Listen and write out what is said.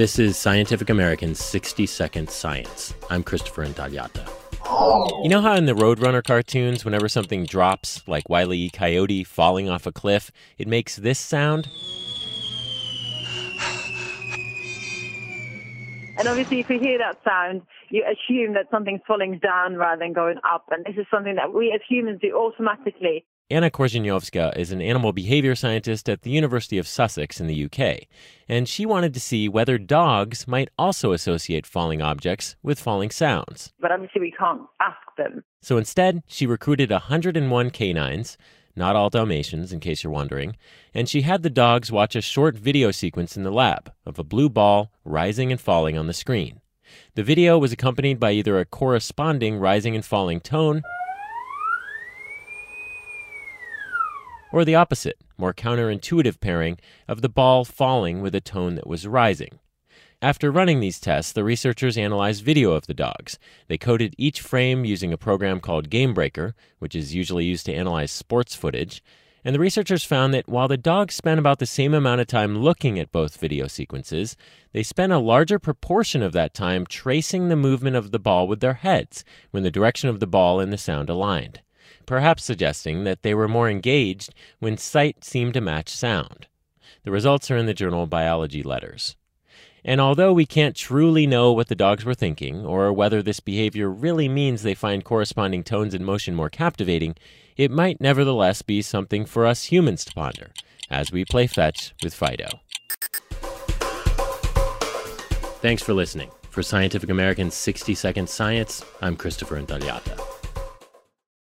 This is Scientific American's 60-Second Science. I'm Christopher Intagliata. You know how in the Roadrunner cartoons, whenever something drops, like Wile E. Coyote falling off a cliff, it makes this sound? And obviously, if you hear that sound, you assume that something's falling down rather than going up. And this is something that we as humans do automatically. Anna Korzeniowska is an animal behavior scientist at the University of Sussex in the UK, and she wanted to see whether dogs might also associate falling objects with falling sounds. But obviously, we can't ask them. So instead, she recruited 101 canines, not all Dalmatians, in case you're wondering, and she had the dogs watch a short video sequence in the lab of a blue ball rising and falling on the screen. The video was accompanied by either a corresponding rising and falling tone or the opposite, more counterintuitive pairing of the ball falling with a tone that was rising. After running these tests, the researchers analyzed video of the dogs. They coded each frame using a program called GameBreaker, which is usually used to analyze sports footage. And the researchers found that while the dogs spent about the same amount of time looking at both video sequences, they spent a larger proportion of that time tracing the movement of the ball with their heads when the direction of the ball and the sound aligned, perhaps suggesting that they were more engaged when sight seemed to match sound. The results are in the journal Biology Letters. And although we can't truly know what the dogs were thinking, or whether this behavior really means they find corresponding tones and motion more captivating, it might nevertheless be something for us humans to ponder as we play fetch with Fido. Thanks for listening. For Scientific American's 60-Second Science, I'm Christopher Intagliata.